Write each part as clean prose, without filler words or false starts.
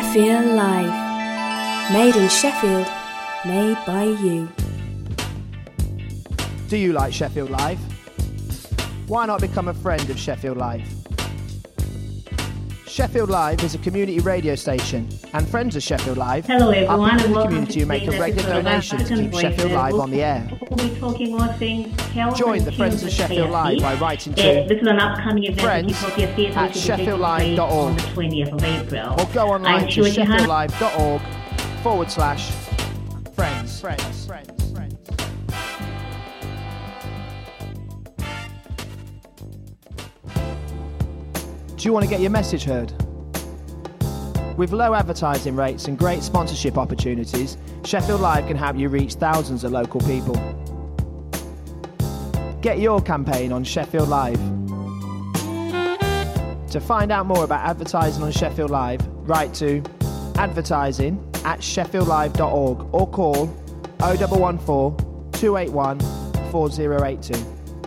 Feel Live. Made in Sheffield, made by you. Do you like Sheffield Live? Why not become a friend of Sheffield Live? Sheffield Live is a community radio station, and friends of Sheffield Live Hello are everyone, people in and the welcome community who make a regular donation to keep Sheffield Live on the air. We'll be talking all things health Join and the Friends of tunes Sheffield with Live KFC. by writing This to is an upcoming event friends at Utopia Theatre, at which will be taking place sheffieldlive.org. on the 20th of April. or go online I'm to Shua Chihana. sheffieldlive.org/friends. Do you want to get your message heard? With low advertising rates and great sponsorship opportunities, Sheffield Live can help you reach thousands of local people. Get your campaign on Sheffield Live. To find out more about advertising on Sheffield Live, write to advertising@sheffieldlive.org or call 0114 281 4082.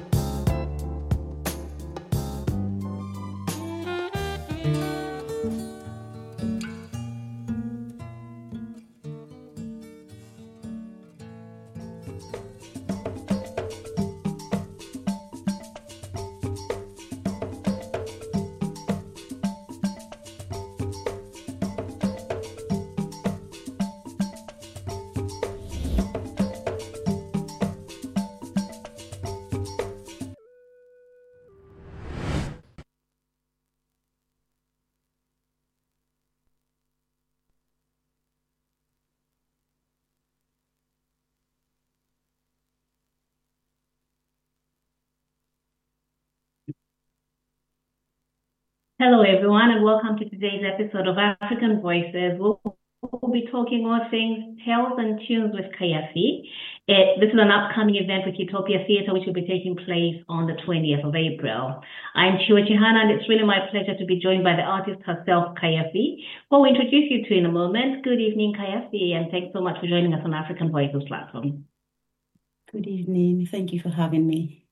Hello everyone, and welcome to today's episode of African Voices. We'll be talking all things health and tunes with KFC. This is an upcoming event with Utopia Theatre, which will be taking place on the 20th of April. I'm Shua Chihana, and it's really my pleasure to be joined by the artist herself, KFC, who we'll introduce you to in a moment. Good evening, KFC, and thanks so much for joining us on African Voices platform. Good evening. Thank you for having me.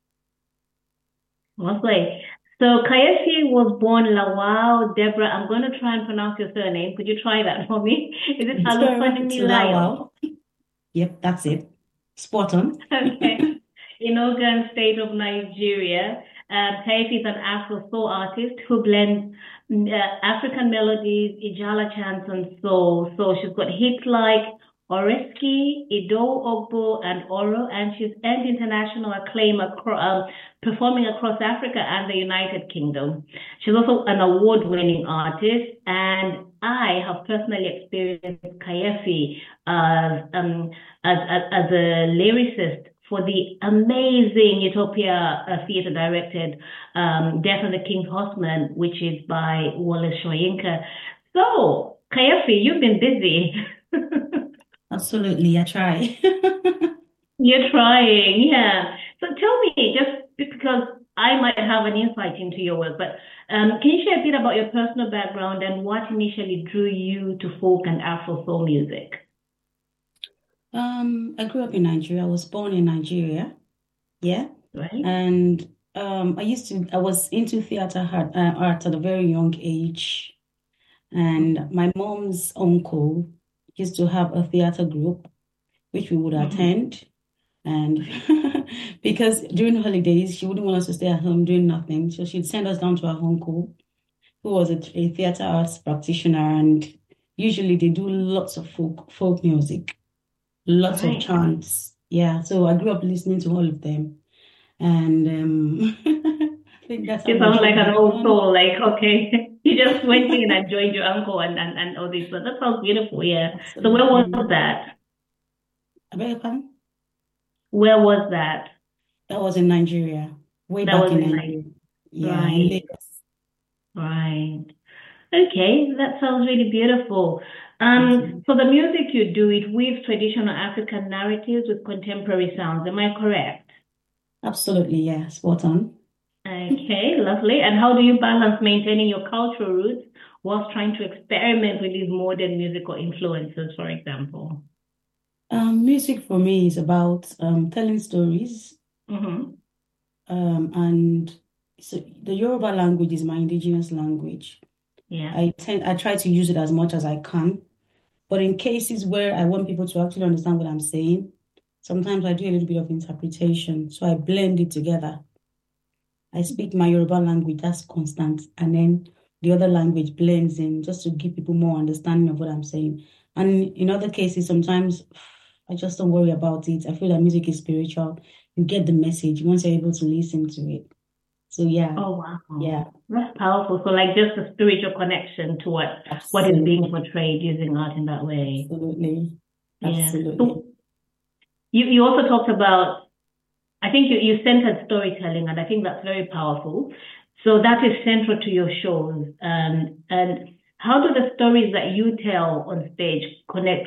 Lovely. So KFC was born Lawal Deborah. I'm going to try and pronounce your surname. Could you try that for me? Is it Alufanimi Lyle? Yep, that's it. Spot on. Okay. In Ogun State of Nigeria, KFC is an Afro soul artist who blends African melodies, Ijala chants, and soul. So she's got hits like Oreski, Ido Ogbo, and Oro, and she's earned international acclaim performing across Africa and the United Kingdom. She's also an award-winning artist, and I have personally experienced KFC as a lyricist for the amazing Utopia Theatre directed Death of the King's Horseman, which is by Wallace Soyinka. So, KFC, you've been busy. Absolutely, I try. You're trying, yeah. So tell me, just because I might have an insight into your work, but can you share a bit about your personal background and what initially drew you to folk and Afro soul music? I grew up in Nigeria. I was born in Nigeria. Yeah. Right. And I was into theater art at a very young age. And my mom's uncle used to have a theater group, which we would attend. And because during holidays, she wouldn't want us to stay at home doing nothing. So she'd send us down to her uncle, who was a theater arts practitioner. And usually they do lots of folk music, lots of chants. Yeah. So I grew up listening to all of them. And I think that's You sound like an old soul, like, okay. You just went in and joined your uncle and all this. But that sounds beautiful, yeah. Absolutely. So where was that? I beg your pardon? Where was that? That was in Nigeria. Way That back was in in Nigeria. Yeah, Right. in Lagos. Right. Okay, that sounds really beautiful. So the music you do, it weaves traditional African narratives with contemporary sounds. Am I correct? Absolutely, yeah. Spot on. Okay, lovely. And how do you balance maintaining your cultural roots whilst trying to experiment with these modern musical influences, for example? Music for me is about telling stories, Mm-hmm. and so the Yoruba language is my indigenous language, Yeah. I try to use it as much as I can. But in cases where I want people to actually understand what I'm saying, sometimes I do a little bit of interpretation. So I blend it together. I speak my Yoruba language, that's constant. And then the other language blends in just to give people more understanding of what I'm saying. And in other cases, sometimes I just don't worry about it. I feel that music is spiritual. You get the message once you're able to listen to it. So yeah, Oh, wow. yeah, That's powerful. So like just a spiritual connection to what is being absolutely, portrayed using art in that way. absolutely, Yeah. absolutely. So you also talked about, I think you centered storytelling, and I think that's very powerful. So that is central to your shows. And how do the stories that you tell on stage connect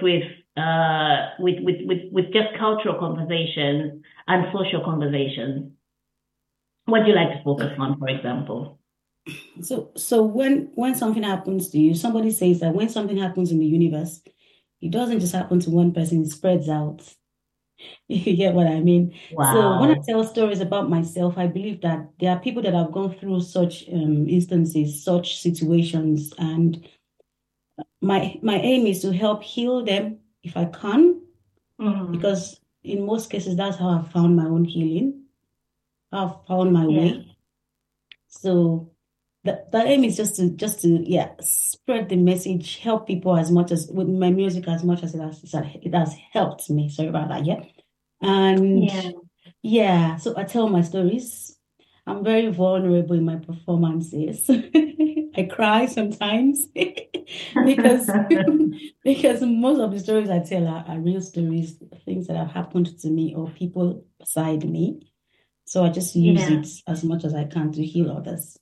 with just cultural conversations and social conversations? What do you like to focus on, for example? So when something happens to you, somebody says that when something happens in the universe, it doesn't just happen to one person, it spreads out. You get what I mean? So when I Wow. tell stories about myself, I believe that there are people that have gone through such instances, such situations, and my aim is to help heal them if I can, Mm-hmm. because in most cases that's how I've found my own healing. I've found my Yeah. way. So the aim is just to yeah spread the message, help people as much as with my music as much as it has helped me. Sorry about that. Yeah. And Yeah. yeah, so I tell my stories. I'm very vulnerable in my performances. I cry sometimes because because most of the stories I tell are real stories, things that have happened to me or people beside me. So I just use Yeah. it as much as I can to heal others.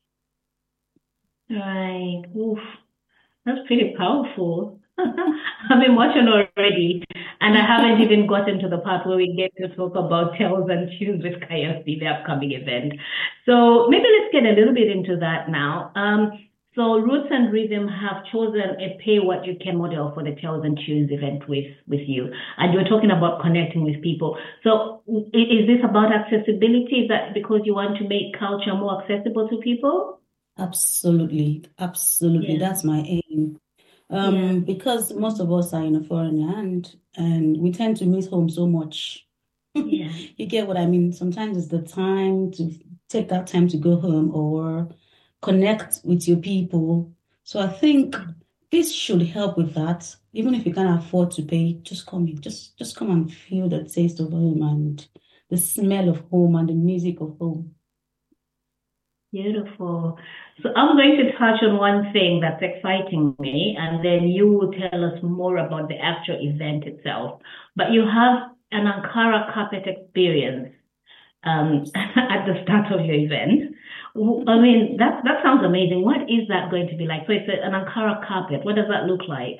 Right. Oof. That's pretty powerful. I'm emotional already, and I haven't even gotten to the part where we get to talk about Tells and Tunes with Kayasi, the upcoming event. So maybe let's get a little bit into that now. So Roots and Rhythm have chosen a pay what you can model for the Tells and Tunes event with you, and you're talking about connecting with people. So is this about accessibility? Is that because you want to make culture more accessible to people? Absolutely, absolutely. Yeah, That's my aim. yeah, Because most of us are in a foreign land and we tend to miss home so much. yeah. You get what I mean? Sometimes it's the time to take that time to go home or connect with your people. So I think this should help with that. Even if you can't afford to pay, just come in. Just come and feel the taste of home and the smell of home and the music of home. Beautiful. So I'm going to touch on one thing that's exciting me, and then you will tell us more about the actual event itself. But you have an Ankara carpet experience at the start of your event. I mean, that sounds amazing. What is that going to be like? So it's an Ankara carpet. What does that look like?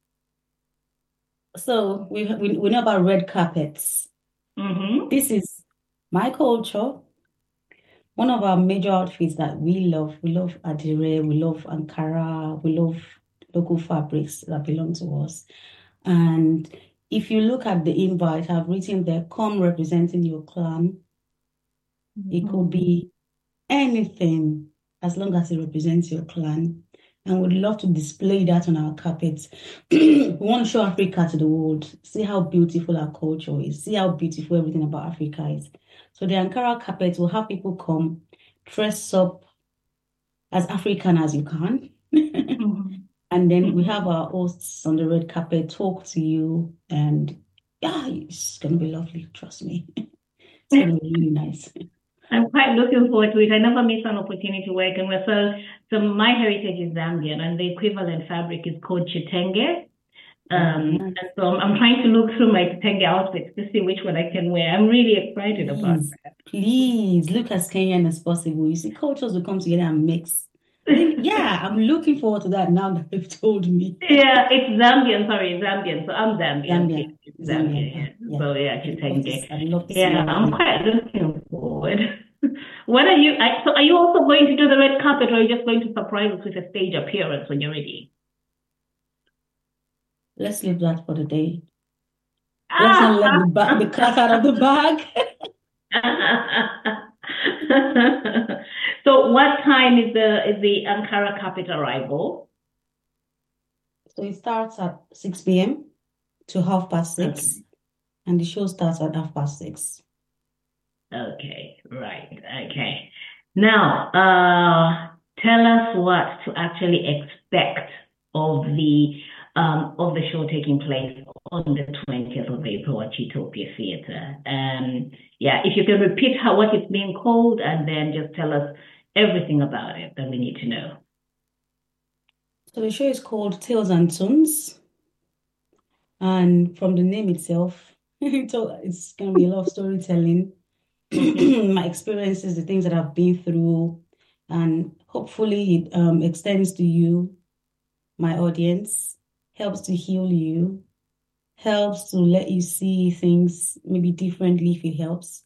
So we know about red carpets. Mm-hmm. This is my culture. One of our major outfits that we love Adire, we love Ankara, we love local fabrics that belong to us. And if you look at the invite, I've written there, come representing your clan. It could Mm-hmm. be anything as long as it represents your clan. And we'd love to display that on our carpets. We want to show Africa to the world, see how beautiful our culture is, see how beautiful everything about Africa is. So the Ankara carpet will have people come, dress up as African as you can. And then we have our hosts on the red carpet talk to you. And yeah, it's going to be lovely. Trust me. It's going to be really nice. I'm quite looking forward to it. I never miss an opportunity to work. And so my heritage is Zambian, and the equivalent fabric is called chitenge. Oh, And nice. so I'm trying to look through my chitenge outfits to see which one I can wear. I'm really excited about Please, please look as Kenyan as possible. You see, cultures will come together and mix. Really, that. yeah, I'm looking forward to that now that you've told me. Yeah, it's Zambian. Sorry, Zambian. So I'm Zambian. Zambia, It's Zambia, Zambian. yeah, Yeah. yeah. So yeah, chitenge. I'd love to see Yeah, all of I'm you. quite looking forward. What are you? So are you also going to do the red carpet, or are you just going to surprise us with a stage appearance when you're ready? Let's leave that for the day. Let's not let Ah! the cat out of the bag. So what time is the Ankara Capital arrival? So it starts at 6 p.m. to 6:30, Okay. and the show starts at 6:30. Okay, right. Okay. Now, tell us what to actually expect of the show taking place on the 20th of April at Utopia Theatre. Yeah, if you can repeat what it's being called, and then just tell us everything about it that we need to know. So the show is called Tales and Tunes, and from the name itself, it's going to be a lot of storytelling, my experiences, the things that I've been through, and hopefully it extends to you, my audience, helps to heal you, helps to let you see things maybe differently if it helps,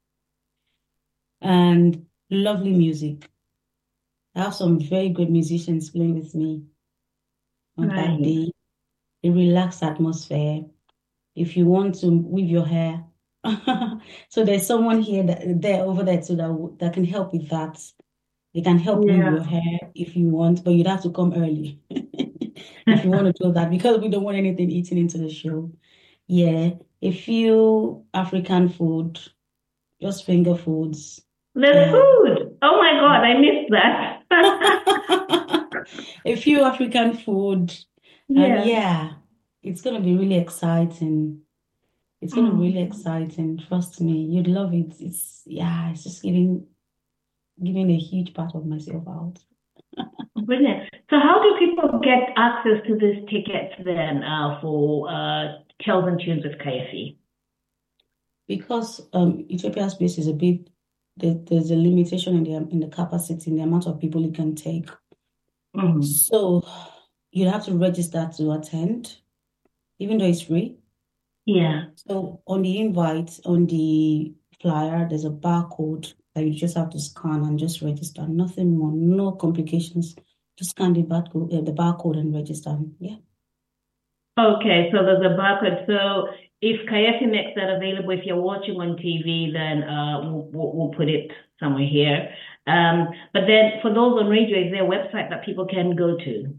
and lovely music. I have some very good musicians playing with me on that Right. day. A relaxed atmosphere. If you want to weave your hair, so there's someone here over there too that can help with that. They can help weave Yeah. your hair if you want, but you'd have to come early if you want to do that, because we don't want anything eaten into the show. Yeah, a few African food, just finger foods. The Yeah. food. Oh my God, I missed that. A few African food. And yeah, it's going to be really exciting. It's going to be really exciting. Trust me, you'd love it. It's just giving a huge part of myself out. Brilliant. So how do people get access to these tickets then for Tales and Tunes with KFE? Because Utopia Space is there's a limitation in the capacity, in the amount of people it can take. So you have to register to attend, even though it's free. Yeah. So on the invite, on the flyer, there's a barcode that you just have to scan and just register. Nothing more, no complications. Just scan the barcode and register. Yeah. Okay, so there's a barcode. So if KFE makes that available, if you're watching on TV, then we'll put it somewhere here. But then for those on radio, is there a website that people can go to?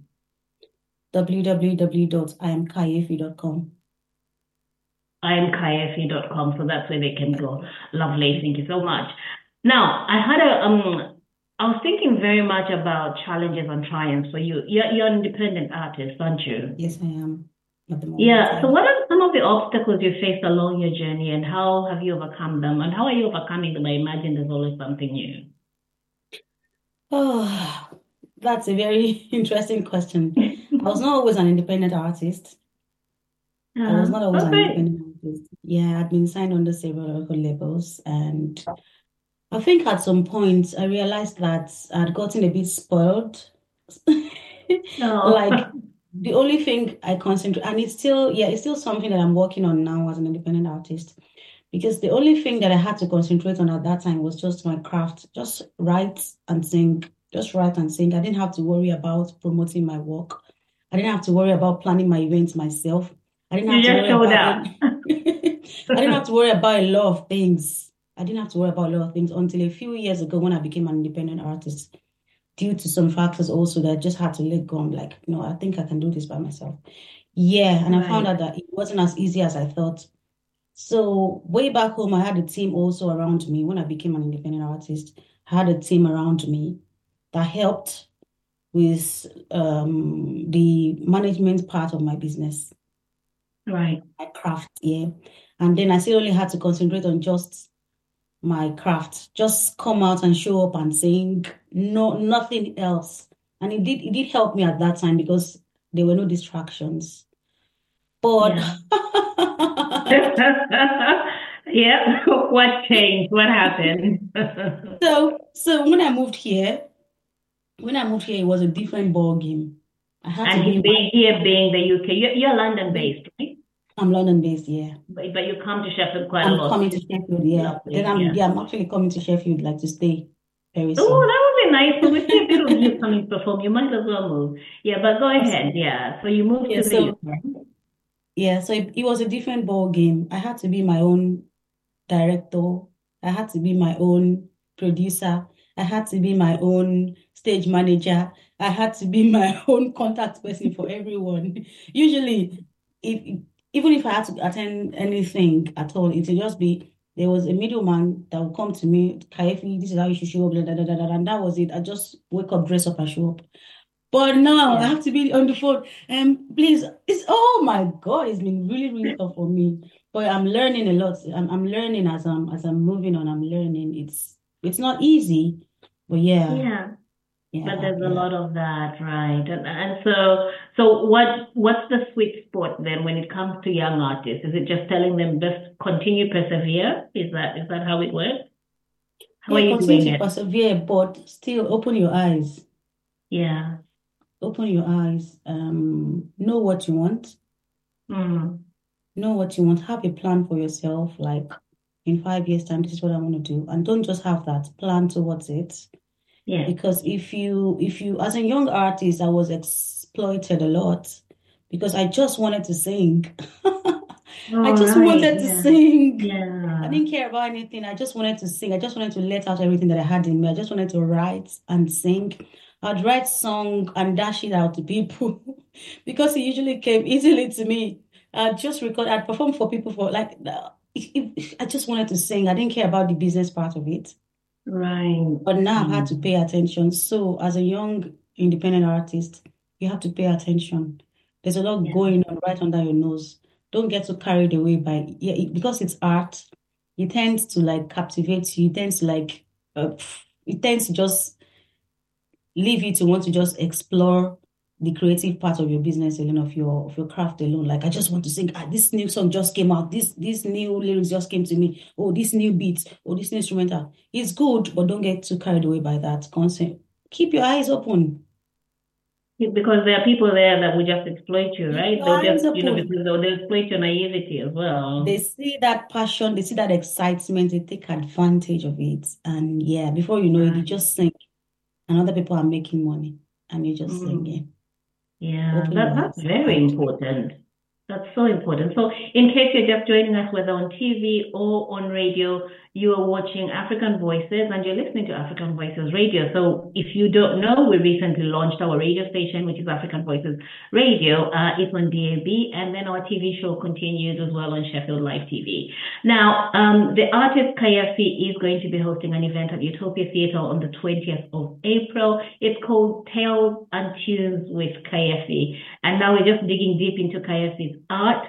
www.imkayefi.com. imkayefi.com, so that's where they can go. Lovely, thank you so much. Now, I was thinking very much about challenges and triumphs for you. You're an independent artist, aren't you? Yes, I am. At the moment, Yeah. So what are some of the obstacles you faced along your journey, and how have you overcome them? And how are you overcoming them? I imagine there's always something new. Oh, that's a very interesting question. I was not always an independent artist. I was not always an independent artist. Yeah, I'd been signed under several record labels, and I think at some point I realized that I'd gotten a bit spoiled. Like the only thing I concentrate, and it's still something that I'm working on now as an independent artist, because the only thing that I had to concentrate on at that time was just my craft, just write and sing, just write and sing. I didn't have to worry about promoting my work. I didn't have to worry about planning my events myself. I didn't have to worry about I didn't have to worry about a lot of things. I didn't have to worry about a lot of things until a few years ago when I became an independent artist, due to some factors also that I just had to let go. I'm like, no, I think I can do this by myself. Yeah, and I found out that it wasn't as easy as I thought. So way back home, I had a team also around me. When I became an independent artist, I had a team around me that helped with the management part of my business. Right. My craft, yeah. And then I still only had to concentrate on just my craft. Just come out and show up and sing. No, nothing else. And it did help me at that time because there were no distractions. But yeah, what changed? What happened? So when I moved here, it was a different ball game. I had to be being the UK. You're London based, right? I'm London based, yeah. But you come to Sheffield quite a lot. I'm coming to Sheffield, yeah. Then I'm actually coming to Sheffield, like to stay very soon. Oh, that would be nice. So we see a bit of you coming to perform. You might as well move. Yeah, but go ahead. Yeah. So you moved to the UK. Yeah, so it was a different ball game. I had to be my own director. I had to be my own producer. I had to be my own stage manager. I had to be my own contact person for everyone. Usually, if even if I had to attend anything at all, it would just be there was a middleman that would come to me, Kaifi, this is how you should show up, and that was it. I just wake up, dress up, and show up. But now I have to be on the phone. Please, oh my God, it's been really, really tough for me. But I'm learning a lot. I'm learning as I'm moving on. I'm learning. It's not easy, but Yeah. But there's a lot of that, right? And so what's the sweet spot then when it comes to young artists? Is it just telling them just continue persevere? Is that how it works? How are you continue doing to it? persevere, but still open your eyes. Yeah. Open your eyes. Know what you want. Know what you want. Have a plan for yourself. Like in 5 years' time, this is what I want to do, and don't just have that. Plan towards it. Yeah. Because if you as a young artist, I was exploited a lot because I just wanted to sing. I just wanted to sing. Yeah. I didn't care about anything. I just wanted to sing. I just wanted to let out everything that I had in me. I just wanted to write and sing. I'd write song and dash it out to people because it usually came easily to me. I'd just record, I'd perform for people for like, I just wanted to sing. I didn't care about the business part of it. Right. But now I've had to pay attention. So as a young independent artist, you have to pay attention. There's a lot going on right under your nose. Don't get too carried away by because it's art. It tends to like captivate you. It tends to like it tends to just leave you to want to just explore the creative part of your business alone, of your craft alone. Like I just want to sing. This new song just came out. This new lyrics just came to me. Oh, this new beat. Oh, this new instrumental. It's good, but don't get too carried away by that concept. Keep your eyes open. Because there are people there that will just exploit you, right? They'll just, because they'll exploit your naivety as well. They see that passion, they see that excitement, they take advantage of it. And before you know it, you just sing. And other people are making money. And you're just singing. Yeah, that's very important. That's so important. So in case you're just joining us, whether on TV or on radio, you are watching African Voices and you're listening to African Voices Radio. So if you don't know, we recently launched our radio station, which is African Voices Radio. It's on DAB, and then our TV show continues as well on Sheffield Live TV. Now, the artist Kayafi is going to be hosting an event at Utopia Theatre on the 20th of April. It's called Tales and Tunes with Kayafi. And now we're just digging deep into Kayafi's art.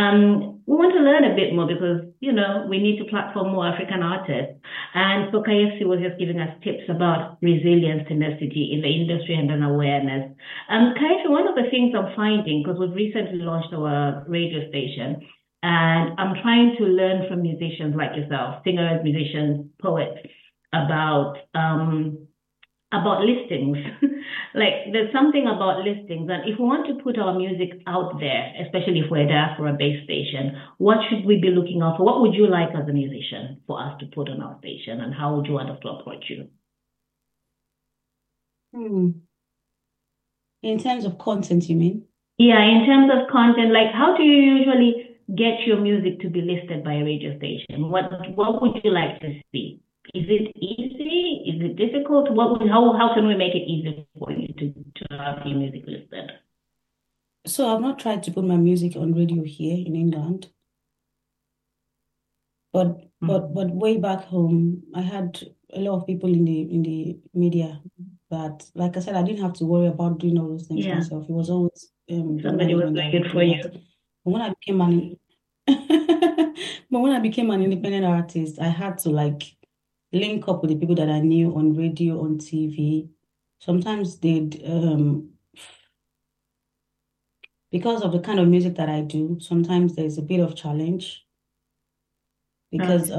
We want to learn a bit more because, we need to platform more African artists. And so Kayafi was just giving us tips about resilience, tenacity in the industry and an awareness. Kayafi, one of the things I'm finding, because we've recently launched our radio station, and I'm trying to learn from musicians like yourself, singers, musicians, poets, about listings. Like there's something about listings, and if we want to put our music out there, especially if we're a diaspora-based station, what should we be looking out for? What would you like as a musician for us to put on our station, and how would you want us to approach you? In terms of content, you mean? Yeah, in terms of content, like how do you usually get your music to be listed by a radio station? What would you like to see? Is it easy? Is it difficult? How can we make it easy for you to have your music listed? So I've not tried to put my music on radio here in England, but way back home, I had a lot of people in the media that, like I said, I didn't have to worry about doing all those things myself. It was always somebody was doing it for you. But when I became an independent artist, I had to like link up with the people that I knew on radio, on TV. Sometimes they'd because of the kind of music that I do, sometimes there's a bit of challenge because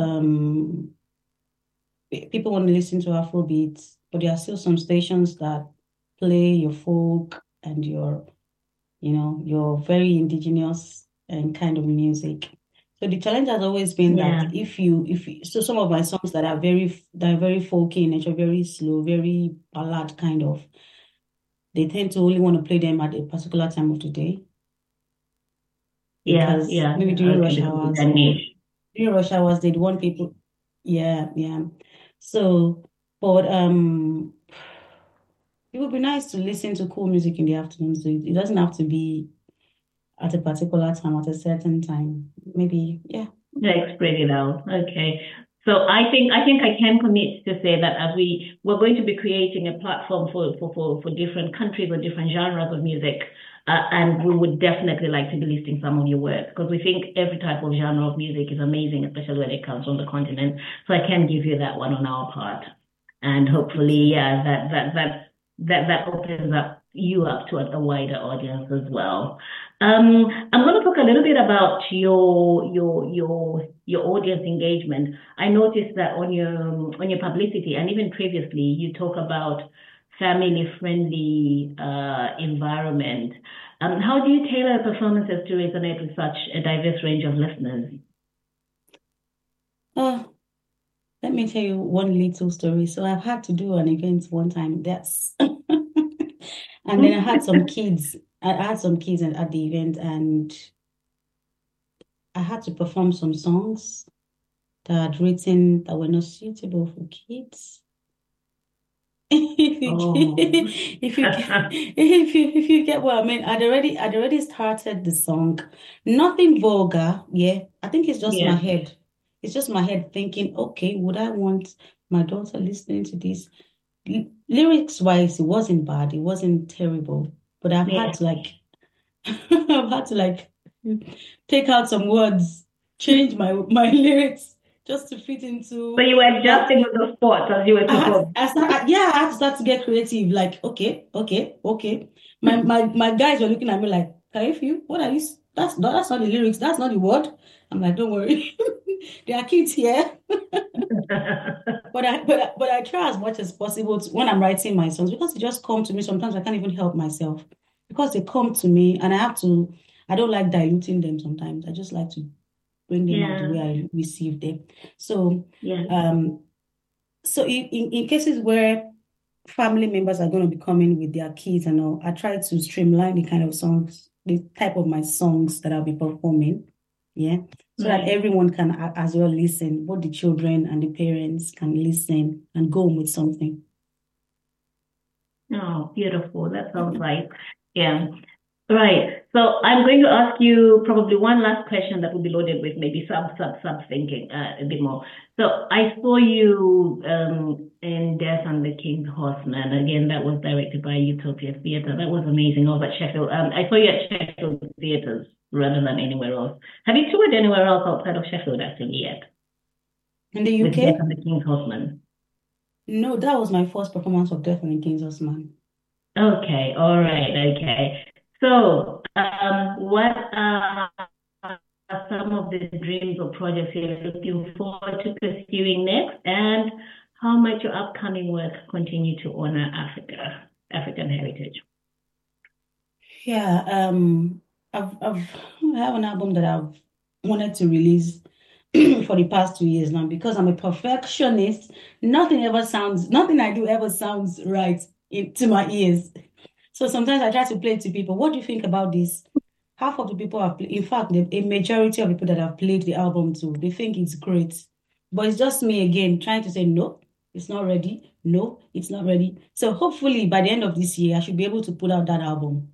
people want to listen to Afrobeats, but there are still some stations that play your folk and your very indigenous and kind of music. So the challenge has always been that so some of my songs that are very folky in nature, very slow, very ballad kind of, they tend to only want to play them at a particular time of the day. Because maybe during rush hours, they'd want people. Yeah. So, but it would be nice to listen to cool music in the afternoon. So it doesn't have to be at a particular time, at a certain time. Maybe, yeah. Like spread it out. Okay. So I think I can commit to say that as we're going to be creating a platform for different countries or different genres of music. And we would definitely like to be listing some of your work because we think every type of genre of music is amazing, especially when it comes from the continent. So I can give you that one on our part. And hopefully, yeah, that opens up you up to a wider audience as well. I'm going to talk a little bit about your audience engagement. I noticed that on your publicity and even previously, you talk about family-friendly environment. How do you tailor performances to resonate with such a diverse range of listeners? Let me tell you one little story. So I've had to do an event one time. That's and then I had some kids. I had some kids at the event, and I had to perform some songs that I had written that were not suitable for kids. If you get what I mean, I'd already started the song. Nothing vulgar, yeah. I think it's just my head. It's just my head thinking, okay, would I want my daughter listening to this? Lyrics wise, it wasn't bad, it wasn't terrible, but I've had to I've had to take out some words, change my lyrics just to fit into. So you were adjusting with the spots as you were performing. I had to start to get creative. Like, okay. My guys were looking at me like, Kaifu, what are you? That's not the lyrics. That's not the word. I'm like, don't worry, there are kids here. But I try as much as possible when I'm writing my songs because they just come to me. Sometimes I can't even help myself because they come to me and I don't like diluting them sometimes. I just like to bring them out the way I receive them. So, so in cases where family members are going to be coming with their kids and all, I try to streamline the kind of songs, the type of my songs that I'll be performing. Yeah. So that everyone can as well listen, both the children and the parents can listen and go with something. Oh, beautiful. That sounds like, yeah. Right. So I'm going to ask you probably one last question that will be loaded with maybe sub thinking a bit more. So I saw you in Death and the King's Horseman. Again, that was directed by Utopia Theatre. That was amazing. Over at Sheffield. I saw you at Sheffield Theatres rather than anywhere else. Have you toured anywhere else outside of Sheffield actually yet? In the UK? With Death and the King's Horseman. No, that was my first performance of Death and the King's Horseman. Okay. All right. Okay. So, what are some of the dreams or projects you're looking forward to pursuing next, and how might your upcoming work continue to honor African heritage? Yeah, I have an album that I've wanted to release for the past 2 years now because I'm a perfectionist. Nothing I do ever sounds right to my ears. So sometimes I try to play it to people. What do you think about this? Half of the people have played, in fact, a majority of people that have played the album to, they think it's great. But it's just me again trying to say, no, it's not ready. No, it's not ready. So hopefully by the end of this year, I should be able to put out that album.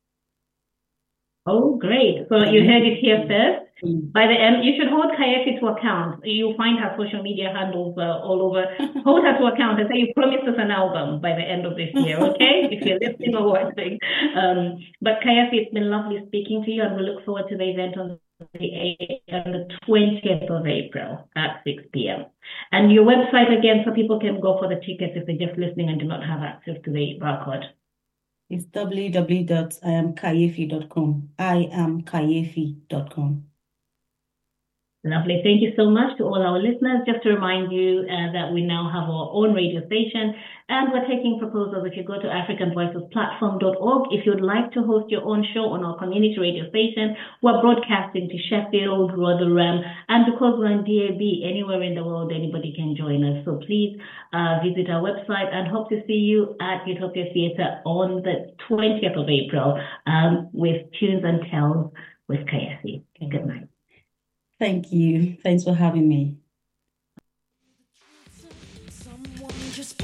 Oh, great. So you heard it here first. By the end, you should hold Kaifi to account. You'll find her social media handles all over. Hold her to account and say you promised us an album by the end of this year, okay? If you're listening or watching. But Kaifi, it's been lovely speaking to you, and we look forward to the event on the 20th of April at 6 p.m. And your website again, so people can go for the tickets if they're just listening and do not have access to the barcode. It's www.iamkaifi.com. iamkaifi.com. Lovely. Thank you so much to all our listeners. Just to remind you that we now have our own radio station and we're taking proposals. If you go to africanvoicesplatform.org, if you'd like to host your own show on our community radio station, we're broadcasting to Sheffield, Rotherham, and because we're on DAB, anywhere in the world, anybody can join us. So please visit our website and hope to see you at Utopia Theatre on the 20th of April with Tunes and Tells with Kaifi. Good night. Thank you. Thanks for having me.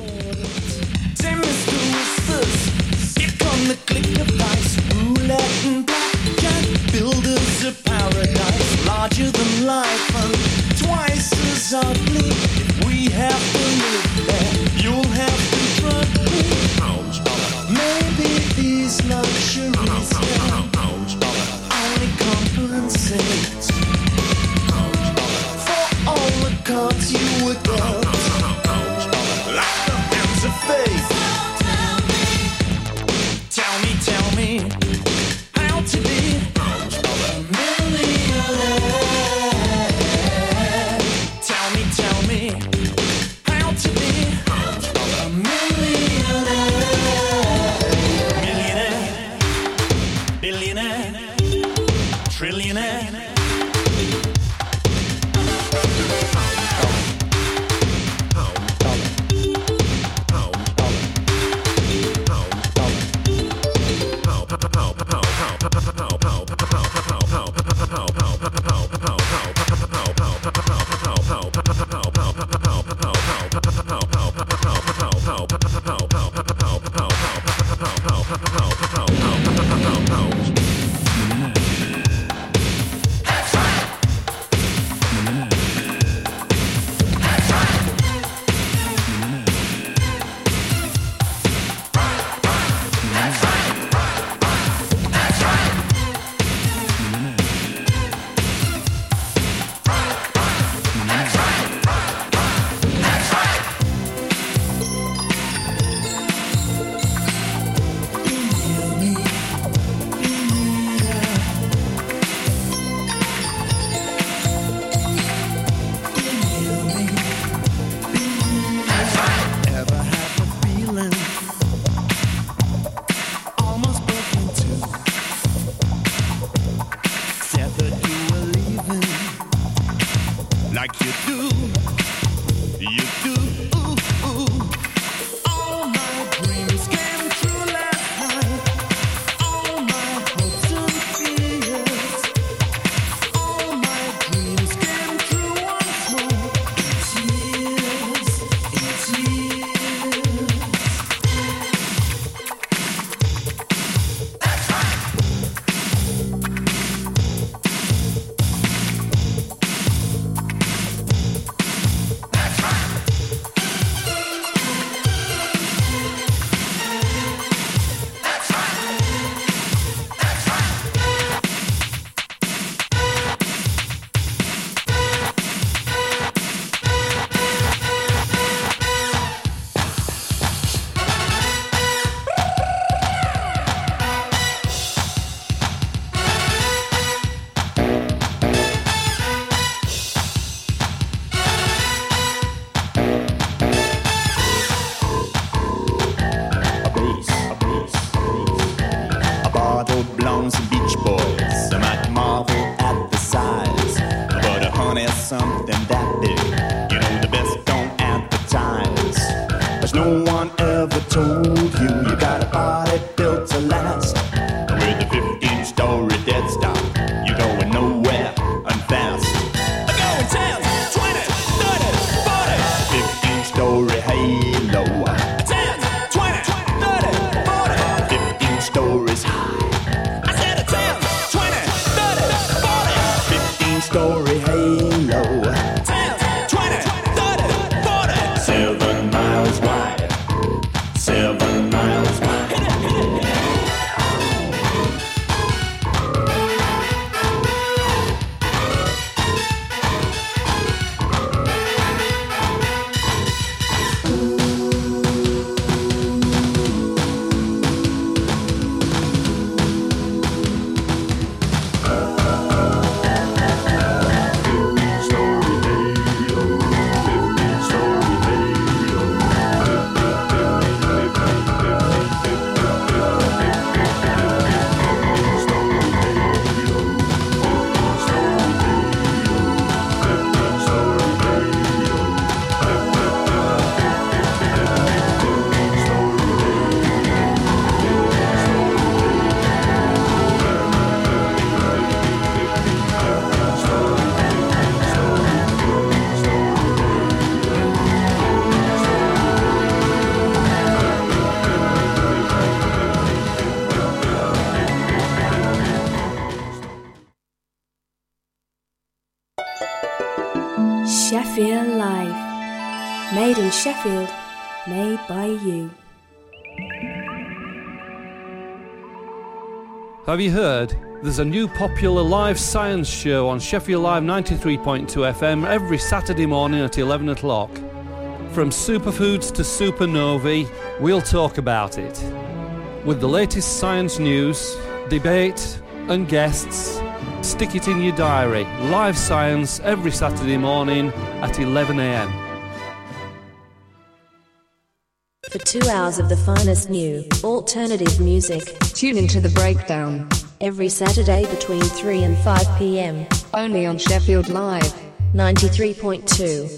Say, Mr. Whispers, here come the click device. Roulette and blackjack, builders of paradise. Larger than life and twice as ugly. If we have to live there, you'll have to trust me. Maybe these luxuries only compensate for all the cards you were dealt, like the hands of fate. Tell me how to be a millionaire. Tell me how to be a millionaire. Millionaire, billionaire, trillionaire. Stories high. I said a 10, Sheffield Live. Made in Sheffield, made by you. Have you heard? There's a new popular live science show on Sheffield Live 93.2 FM every Saturday morning at 11 o'clock. From superfoods to supernovae, we'll talk about it. With the latest science news, debate and guests, stick it in your diary. Live science every Saturday morning at 11 a.m. For 2 hours of the finest new, alternative music, tune into The Breakdown. Every Saturday between 3 and 5 p.m. Only on Sheffield Live 93.2.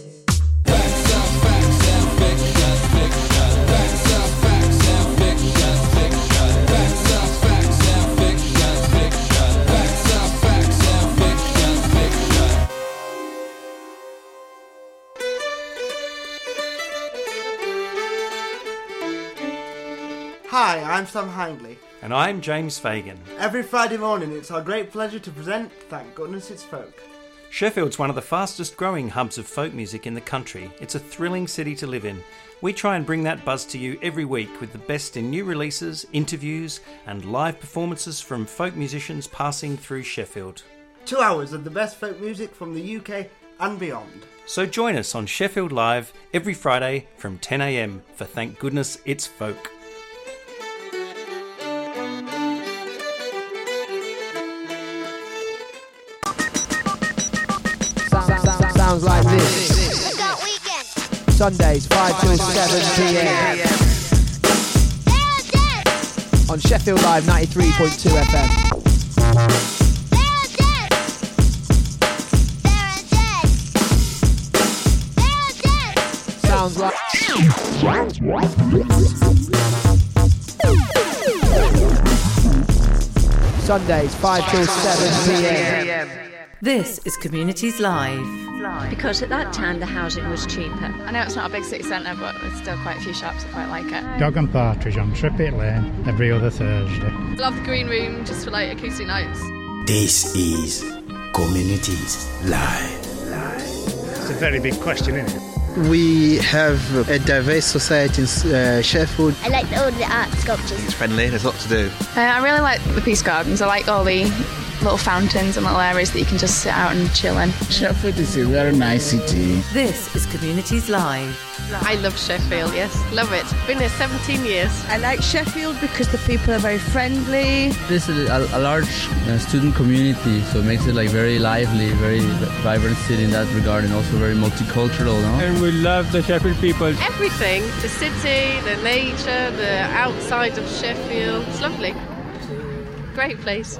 Hi, I'm Sam Hindley. And I'm James Fagan. Every Friday morning it's our great pleasure to present Thank Goodness It's Folk. Sheffield's one of the fastest growing hubs of folk music in the country. It's a thrilling city to live in. We try and bring that buzz to you every week with the best in new releases, interviews and live performances from folk musicians passing through Sheffield. 2 hours of the best folk music from the UK and beyond. So join us on Sheffield Live every Friday from 10 a.m. for Thank Goodness It's Folk. Sounds like this. Sundays 5 till 7 p.m. on Sheffield Live 93.2 FM. Sounds like Sundays 5 till 7 p.m. This is Communities Live. Because at that time the housing was cheaper. I know it's not a big city centre, but there's still quite a few shops that quite like it. Dog and Partridge on Trippett Lane every other Thursday. Love the green room just for like acoustic nights. This is Communities Live. It's a very big question, isn't it? We have a diverse society in Sheffield. I like all the art sculptures. It's friendly, there's lots to do. I really like the Peace Gardens. I like all the little fountains and little areas that you can just sit out and chill in. Sheffield is a very nice city. This is Communities Live. I love Sheffield, yes. Love it. Been here 17 years. I like Sheffield because the people are very friendly. This is a large student community, so it makes it like very lively, very vibrant city in that regard, and also very multicultural, no? And we love the Sheffield people. Everything. The city, the nature, the outside of Sheffield. It's lovely. Great place.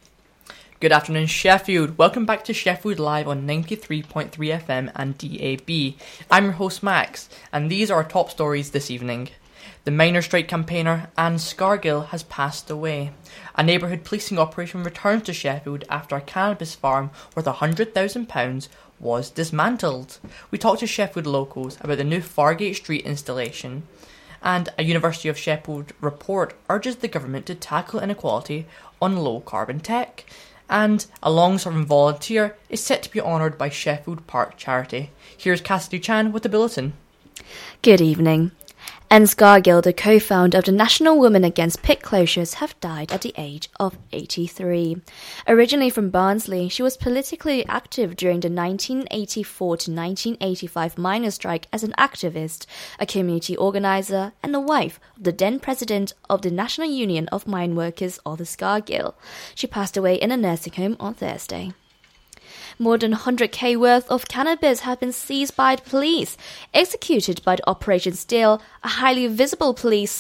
Good afternoon, Sheffield. Welcome back to Sheffield Live on 93.3 FM and DAB. I'm your host Max, and these are our top stories this evening. The miners' strike campaigner Anne Scargill has passed away. A neighbourhood policing operation returns to Sheffield after a cannabis farm worth £100,000 was dismantled. We talked to Sheffield locals about the new Fargate Street installation. And a University of Sheffield report urges the government to tackle inequality on low-carbon tech. And a long-serving volunteer is set to be honoured by Sheffield Park Charity. Here's Cassidy Chan with the bulletin. Good evening. Anne Scargill, the co-founder of the National Women Against Pit Closures, have died at the age of 83. Originally from Barnsley, she was politically active during the 1984 to 1985 miners' strike as an activist, a community organiser, and the wife of the then president of the National Union of Mine Workers, Arthur Scargill. She passed away in a nursing home on Thursday. More than 100k worth of cannabis have been seized by the police, executed by the Operation Steel, a highly visible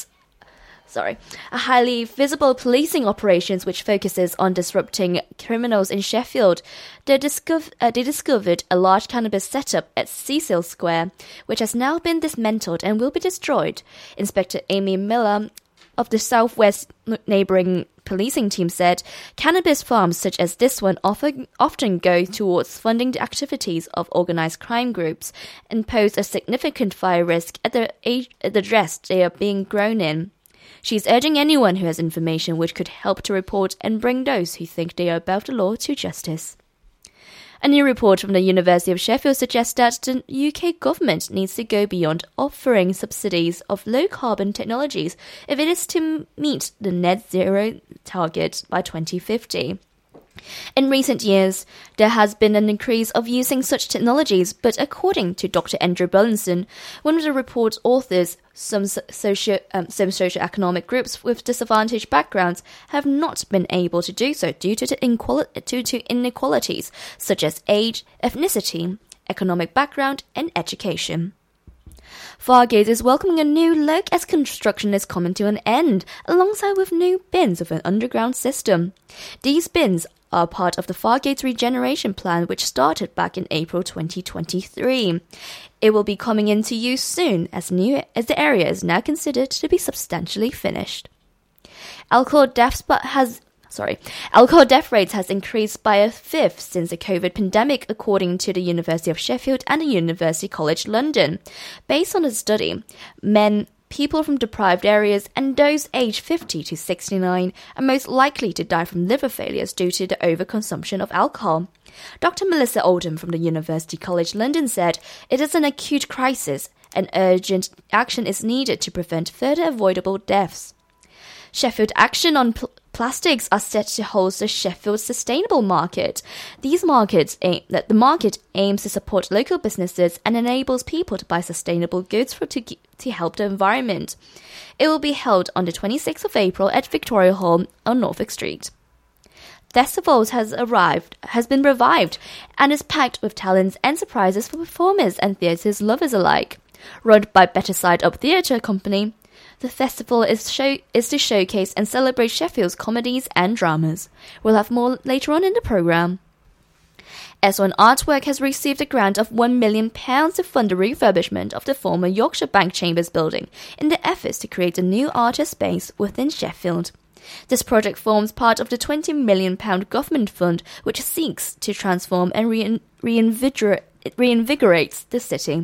policing operations which focuses on disrupting criminals in Sheffield. They discovered a large cannabis setup at Cecil Square, which has now been dismantled and will be destroyed. Inspector Amy Miller of the Southwest neighbouring policing team said cannabis farms such as this one often go towards funding the activities of organised crime groups and pose a significant fire risk at the address they are being grown in. She's urging anyone who has information which could help to report and bring those who think they are above the law to justice. A new report from the University of Sheffield suggests that the UK government needs to go beyond offering subsidies of low-carbon technologies if it is to meet the net zero target by 2050. In recent years, there has been an increase of using such technologies, but according to Dr. Andrew Burlinson, one of the report's authors, some socioeconomic groups with disadvantaged backgrounds have not been able to do so due to inequalities such as age, ethnicity, economic background, and education. Fargate is welcoming a new look as construction is coming to an end, alongside with new bins of an underground system. These bins are part of the Fargate regeneration plan, which started back in April 2023. It will be coming into use soon, as the area is now considered to be substantially finished. Alcohol death rates has increased by a fifth since the COVID pandemic, according to the University of Sheffield and the University College London. Based on a study, people from deprived areas and those aged 50 to 69 are most likely to die from liver failures due to the overconsumption of alcohol. Dr. Melissa Oldham from the University College London said, "It is an acute crisis and urgent action is needed to prevent further avoidable deaths." Sheffield Action on Plastics are set to host the Sheffield Sustainable Market. The market aims to support local businesses and enables people to buy sustainable goods to help the environment. It will be held on the 26th of April at Victoria Hall on Norfolk Street. Festivals has been revived and is packed with talents and surprises for performers and theatres lovers alike. Run by Better Side Up Theatre Company, the festival is to showcase and celebrate Sheffield's comedies and dramas. We'll have more later on in the programme. S1 Artwork has received a grant of £1 million to fund the refurbishment of the former Yorkshire Bank Chambers building in the efforts to create a new artist space within Sheffield. This project forms part of the £20 million government fund, which seeks to transform and reinvigorates the city.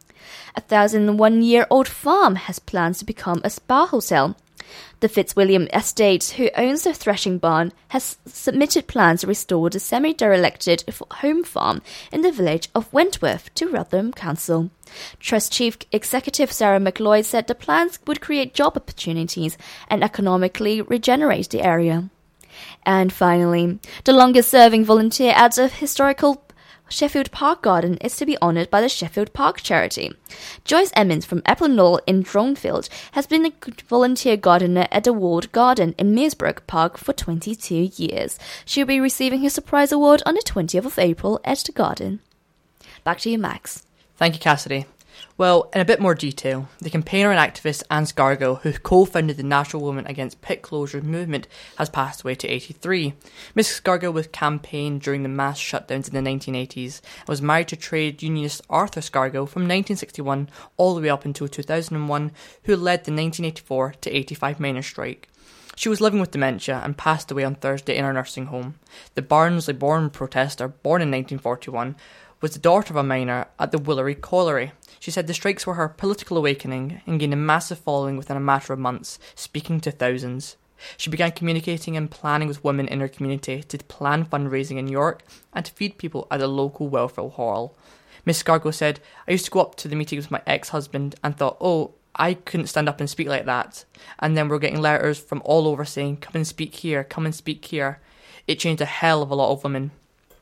A 1,001-year-old farm has plans to become a spa hotel. The Fitzwilliam Estate, who owns the threshing barn, has submitted plans to restore the semi-derelicted home farm in the village of Wentworth to Rotherham Council. Trust Chief Executive Sarah McLeod said the plans would create job opportunities and economically regenerate the area. And finally, the longest-serving volunteer at the historical Sheffield Park Garden is to be honoured by the Sheffield Park charity. Joyce Emmons from Appleknoll in Dronfield has been a volunteer gardener at the Walled Garden in Meersbrook Park for 22 years. She'll be receiving her surprise award on the 20th of April at the garden. Back to you, Max. Thank you, Cassidy. Well, in a bit more detail, the campaigner and activist Anne Scargill, who co-founded the National Women Against Pit Closure movement, has passed away to 83. Miss Scargill was campaigned during the mass shutdowns in the 1980s and was married to trade unionist Arthur Scargill from 1961 all the way up until 2001, who led the 1984 to 85 miners' strike. She was living with dementia and passed away on Thursday in her nursing home. The Barnsley-born protester, born in 1941, was the daughter of a miner at the Woolery Colliery. She said the strikes were her political awakening and gained a massive following within a matter of months, speaking to thousands. She began communicating and planning with women in her community to plan fundraising in York and to feed people at a local welfare hall. Miss Scargill said, "I used to go up to the meetings with my ex-husband and thought, I couldn't stand up and speak like that. And then we're getting letters from all over saying, come and speak here, come and speak here. It changed a hell of a lot of women."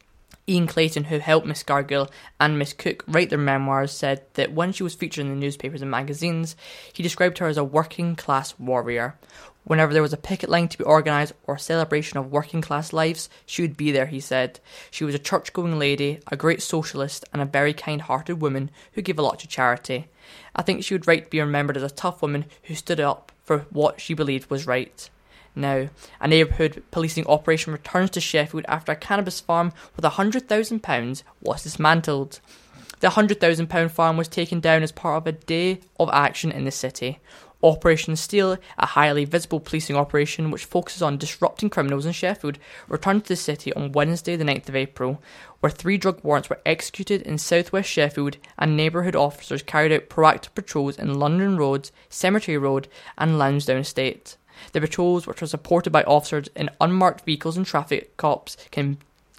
Ian Clayton, who helped Miss Scargill and Miss Cook write their memoirs, said that when she was featured in the newspapers and magazines, he described her as a working-class warrior. Whenever there was a picket line to be organised or a celebration of working-class lives, she would be there, he said. She was a church-going lady, a great socialist, and a very kind-hearted woman who gave a lot to charity. I think she would right to be remembered as a tough woman who stood up for what she believed was right. Now, a neighbourhood policing operation returns to Sheffield after a cannabis farm with £100,000 was dismantled. The £100,000 farm was taken down as part of a day of action in the city. Operation Steel, a highly visible policing operation which focuses on disrupting criminals in Sheffield, returned to the city on Wednesday the 9th of April, where 3 drug warrants were executed in southwest Sheffield and neighbourhood officers carried out proactive patrols in London Roads, Cemetery Road and Lansdowne Estate. The patrols, which were supported by officers in unmarked vehicles and traffic cops,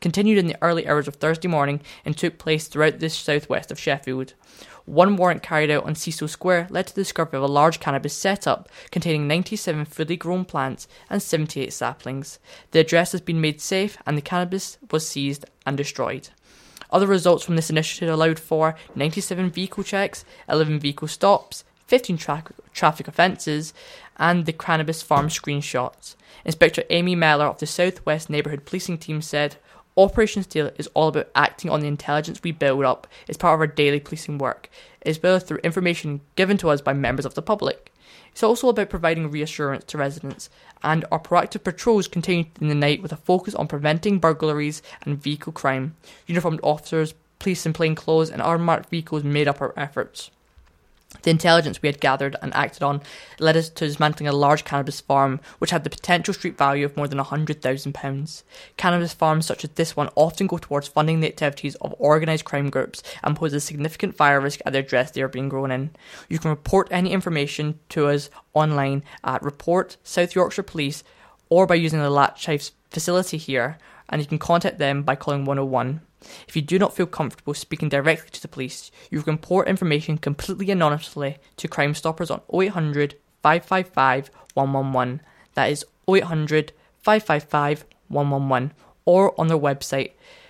continued in the early hours of Thursday morning and took place throughout the southwest of Sheffield. One warrant carried out on Cecil Square led to the discovery of a large cannabis setup containing 97 fully grown plants and 78 saplings. The address has been made safe and the cannabis was seized and destroyed. Other results from this initiative allowed for 97 vehicle checks, 11 vehicle stops, 15 traffic offences, and the cannabis farm screenshots. Inspector Amy Mellor of the South West Neighbourhood Policing Team said, Operation Steel is all about acting on the intelligence we build up as part of our daily policing work, as well as through information given to us by members of the public. It's also about providing reassurance to residents, and our proactive patrols continue in the night with a focus on preventing burglaries and vehicle crime. Uniformed officers, police in plain clothes and unmarked vehicles made up our efforts. The intelligence we had gathered and acted on led us to dismantling a large cannabis farm which had the potential street value of more than £100,000. Cannabis farms such as this one often go towards funding the activities of organised crime groups and pose a significant fire risk at the address they are being grown in. You can report any information to us online at Report South Yorkshire Police or by using the Latchife facility here, and you can contact them by calling 101. If you do not feel comfortable speaking directly to the police, you can report information completely anonymously to Crime Stoppers on 0800 555 111. That is 0800 555 111, or on their website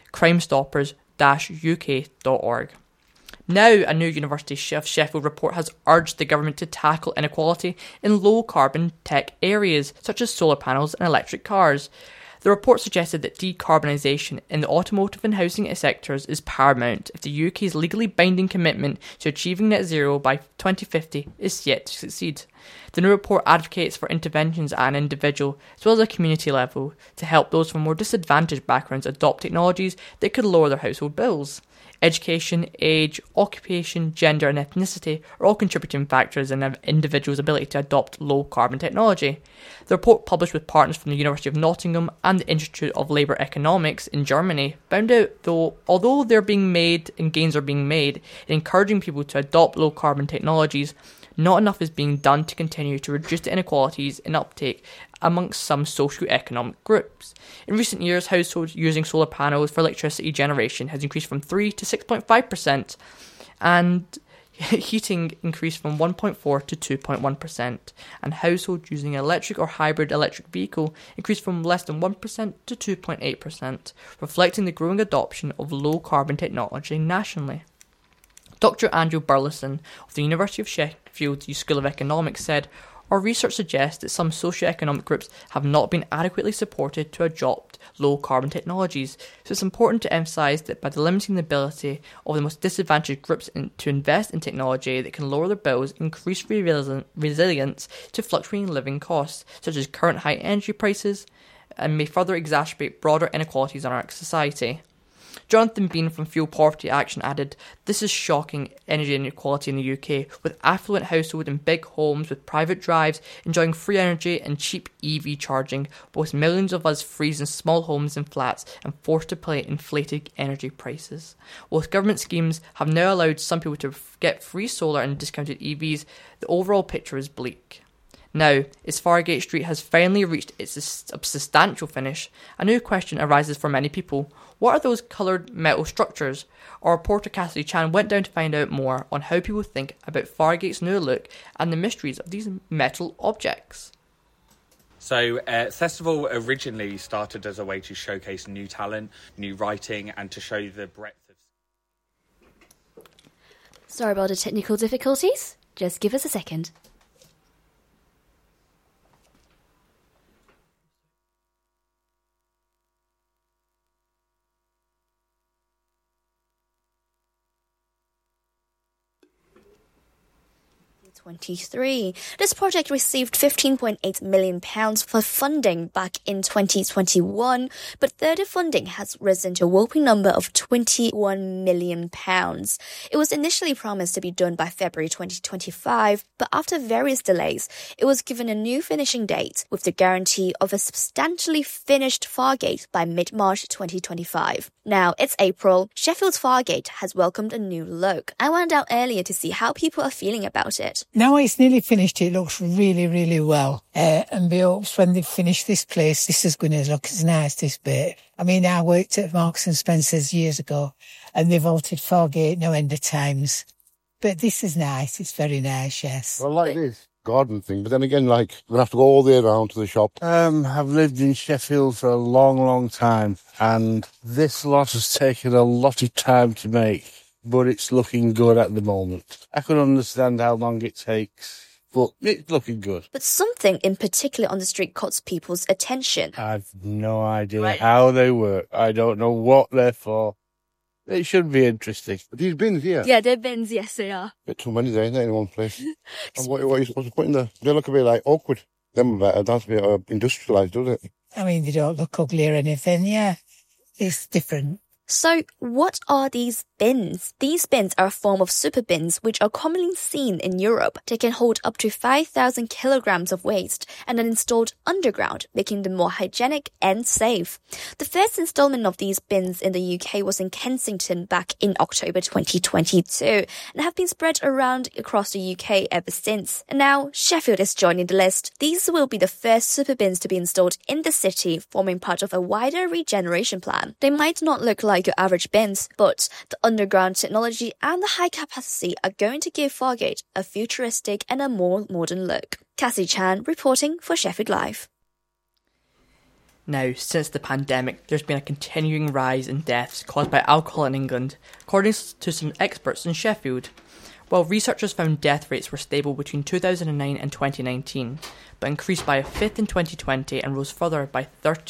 crimestoppers-uk.org. Now, a new University of Sheffield report has urged the government to tackle inequality in low-carbon tech areas such as solar panels and electric cars. The report suggested that decarbonisation in the automotive and housing sectors is paramount if the UK's legally binding commitment to achieving net zero by 2050 is yet to succeed. The new report advocates for interventions at an individual as well as a community level to help those from more disadvantaged backgrounds adopt technologies that could lower their household bills. Education, age, occupation, gender and ethnicity are all contributing factors in an individual's ability to adopt low-carbon technology. The report, published with partners from the University of Nottingham and the Institute of Labour Economics in Germany, found out though, although they're being made and gains are being made in encouraging people to adopt low-carbon technologies, not enough is being done to continue to reduce the inequalities in uptake amongst some socio-economic groups. In recent years, households using solar panels for electricity generation has increased from 3 to 6.5%, and heating increased from 1.4 to 2.1%, and households using an electric or hybrid electric vehicle increased from less than 1% to 2.8%, reflecting the growing adoption of low-carbon technology nationally. Dr. Andrew Burleson of the University of Sheffield School of Economics said, "Our research suggests that some socio-economic groups have not been adequately supported to adopt low-carbon technologies, so it's important to emphasise that by limiting the ability of the most disadvantaged groups to invest in technology that can lower their bills, increase resilience to fluctuating living costs, such as current high energy prices, and may further exacerbate broader inequalities in our society." Jonathan Bean from Fuel Poverty Action added, "This is shocking energy inequality in the UK, with affluent households in big homes with private drives enjoying free energy and cheap EV charging, whilst millions of us freeze in small homes and flats and forced to pay inflated energy prices. Whilst government schemes have now allowed some people to get free solar and discounted EVs, the overall picture is bleak." Now, as Fargate Street has finally reached its substantial finish, a new question arises for many people. What are those coloured metal structures? Our reporter Cassidy Chan went down to find out more on how people think about Fargate's new look and the mysteries of these metal objects. So, festival originally started as a way to showcase new talent, new writing, and to show the breadth of... Sorry about the technical difficulties. Just give us a second. This project received £15.8 million for funding back in 2021, but further funding has risen to a whopping number of £21 million. It was initially promised to be done by February 2025, but after various delays, it was given a new finishing date with the guarantee of a substantially finished Fargate by mid-March 2025. Now, it's April. Sheffield's Fargate has welcomed a new look. I went out earlier to see how people are feeling about it. Now it's nearly finished, it looks really, really well. And we hope when they've finished this place, this is going to look as nice, this bit. I mean, I worked at Marks and Spencer's years ago, and they've altered Fargate no end of times. But this is nice, it's very nice, yes. Well, like this garden thing, but then again, like, we're going to have to go all the way around to the shop. I've lived in Sheffield for a long, long time, and this lot has taken a lot of time to make, but it's looking good at the moment. I can understand how long it takes, but it's looking good. But something in particular on the street caught people's attention. I've no idea how they work. I don't know what they're for. It should be interesting. But these bins here? Yeah, they're bins, yes they are. Bit too many there, isn't there, in one place? And what are you supposed to put in there? They look a bit like awkward. Them better, that's a bit industrialised, doesn't it? I mean, they don't look ugly or anything, yeah. It's different. So, what are these bins? These bins are a form of super bins which are commonly seen in Europe. They can hold up to 5,000 kilograms of waste and are installed underground, making them more hygienic and safe. The first installment of these bins in the UK was in Kensington back in October 2022 and have been spread around across the UK ever since. And now, Sheffield is joining the list. These will be the first super bins to be installed in the city, forming part of a wider regeneration plan. They might not look like your average bins, but the underground technology and the high capacity are going to give Fargate a futuristic and a more modern look. Cassie Chan reporting for Sheffield Live. Now, since the pandemic, there's been a continuing rise in deaths caused by alcohol in England, according to some experts in Sheffield. While researchers found death rates were stable between 2009 and 2019, but increased by a fifth in 2020 and rose further by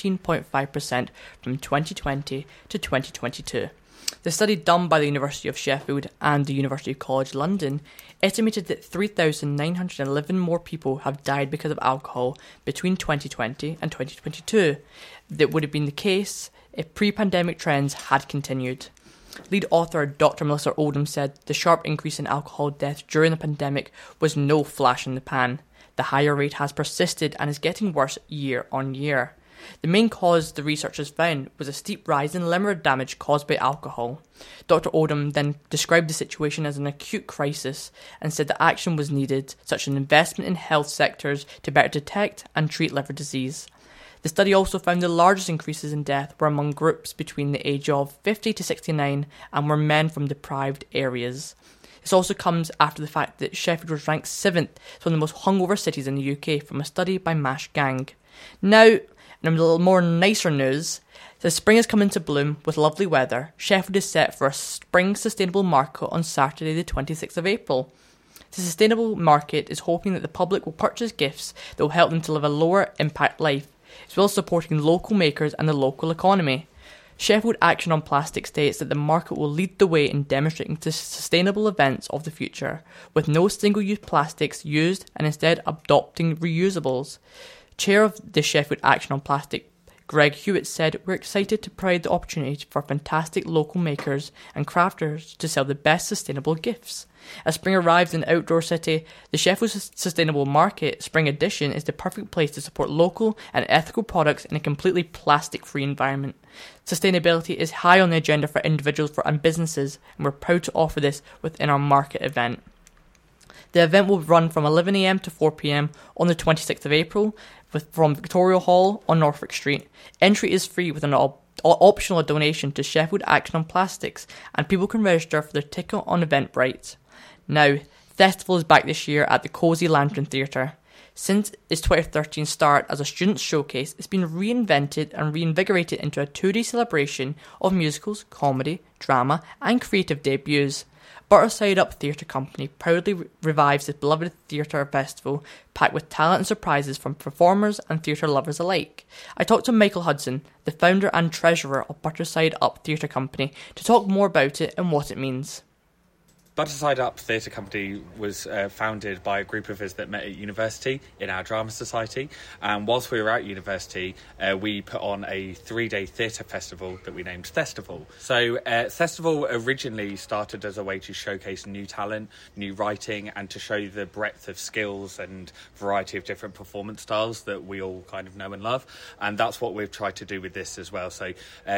13.5% from 2020 to 2022. The study done by the University of Sheffield and the University College London estimated that 3,911 more people have died because of alcohol between 2020 and 2022. That would have been the case if pre-pandemic trends had continued. Lead author Dr. Melissa Oldham said the sharp increase in alcohol deaths during the pandemic was no flash in the pan. The higher rate has persisted and is getting worse year on year. The main cause the researchers found was a steep rise in liver damage caused by alcohol. Dr. Oldham then described the situation as an acute crisis and said that action was needed, such as investment in health sectors to better detect and treat liver disease. The study also found the largest increases in death were among groups between the age of 50 to 69 and were men from deprived areas. This also comes after the fact that Sheffield was ranked 7th as one of the most hungover cities in the UK from a study by Mash Gang. Now, in a little more nicer news, the spring has come into bloom with lovely weather. Sheffield is set for a spring sustainable market on Saturday the 26th of April. The sustainable market is hoping that the public will purchase gifts that will help them to live a lower impact life, as well as supporting local makers and the local economy. Sheffield Action on Plastic states that the market will lead the way in demonstrating the sustainable events of the future, with no single-use plastics used and instead adopting reusables. Chair of the Sheffield Action on Plastic, Greg Hewitt, said, "We're excited to provide the opportunity for fantastic local makers and crafters to sell the best sustainable gifts. As spring arrives in the outdoor city, the Sheffield Sustainable Market Spring Edition is the perfect place to support local and ethical products in a completely plastic-free environment. Sustainability is high on the agenda for individuals and businesses, and we're proud to offer this within our market event." The event will run from 11 a.m. to 4 p.m. on the 26th of April from Victoria Hall on Norfolk Street. Entry is free with an optional donation to Sheffield Action on Plastics, and people can register for their ticket on Eventbrite. Now, Festival is back this year at the Cosy Lantern Theatre. Since its 2013 start as a student showcase, it's been reinvented and reinvigorated into a 2-day celebration of musicals, comedy, drama and creative debuts. Butterside Up Theatre Company proudly revives this beloved theatre festival, packed with talent and surprises from performers and theatre lovers alike. I talked to Michael Hudson, the founder and treasurer of Butterside Up Theatre Company, to talk more about it and what it means. Butterside Up Theatre Company was founded by a group of us that met at university in our drama society, and whilst we were at university we put on a 3-day theatre festival that we named Festival. So Festival originally started as a way to showcase new talent, new writing, and to show the breadth of skills and variety of different performance styles that we all kind of know and love, and that's what we've tried to do with this as well. So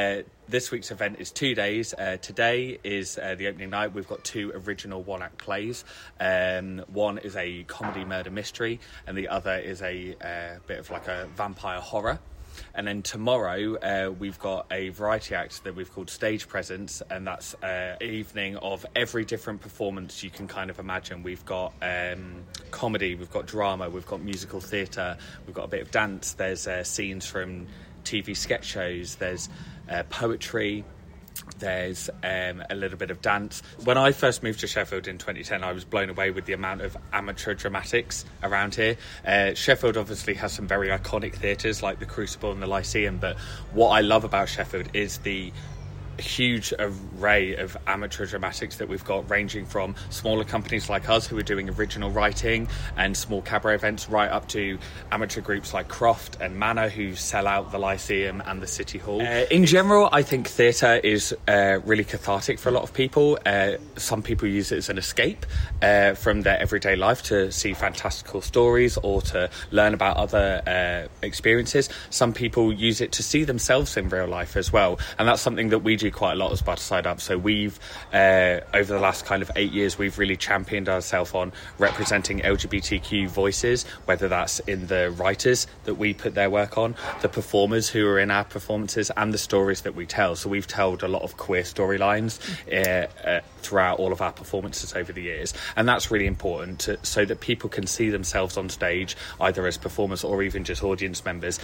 This week's event is 2 days. Today is the opening night. We've got 2 original one-act plays. One is a comedy murder mystery, and the other is a bit of like a vampire horror. And then tomorrow we've got a variety act that we've called Stage Presence, and that's an evening of every different performance you can kind of imagine. We've got comedy, we've got drama, we've got musical theatre, we've got a bit of dance, there's scenes from TV sketch shows, there's poetry, there's a little bit of dance. When I first moved to Sheffield in 2010, I was blown away with the amount of amateur dramatics around here. Sheffield obviously has some very iconic theatres like the Crucible and the Lyceum, but what I love about Sheffield is the huge array of amateur dramatics that we've got, ranging from smaller companies like us who are doing original writing and small cabaret events, right up to amateur groups like Croft and Manor who sell out the Lyceum and the City Hall. In general, I think theatre is really cathartic for a lot of people. Some people use it as an escape from their everyday life to see fantastical stories or to learn about other experiences. Some people use it to see themselves in real life as well, and that's something that we do quite a lot as Butter Side Up. So we've over the last kind of 8 years, we've really championed ourselves on representing LGBTQ voices, whether that's in the writers that we put their work on, the performers who are in our performances, and the stories that we tell. So we've told a lot of queer storylines throughout all of our performances over the years, and that's really important so that people can see themselves on stage, either as performers or even just audience members.